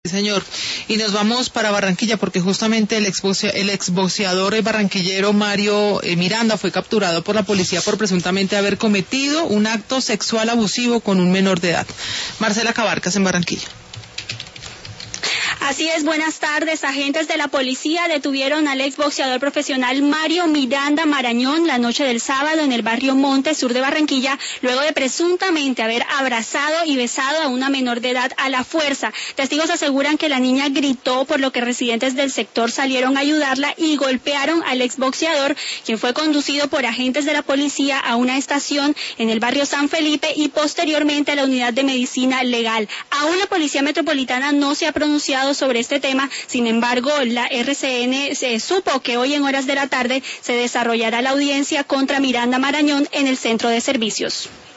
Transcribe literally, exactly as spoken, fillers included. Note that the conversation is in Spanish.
Sí, señor. Y nos vamos para Barranquilla porque justamente el, exboxea, el exboxeador barranquillero Mario eh, Miranda fue capturado por la policía por presuntamente haber cometido un acto sexual abusivo con un menor de edad. Marcela Cabarcas en Barranquilla. Así es, buenas tardes. Agentes de la policía detuvieron al exboxeador profesional Mario Miranda Marañón la noche del sábado en el barrio Monte, sur de Barranquilla, luego de presuntamente haber abrazado y besado a una menor de edad a la fuerza. Testigos aseguran que la niña gritó, por lo que residentes del sector salieron a ayudarla y golpearon al exboxeador, quien fue conducido por agentes de la policía a una estación en el barrio San Felipe y posteriormente a la unidad de medicina legal. Aún la Policía Metropolitana no se ha pronunciado sobre este tema. Sin embargo, la R C N se supo que hoy en horas de la tarde se desarrollará la audiencia contra Miranda Marañón en el centro de servicios.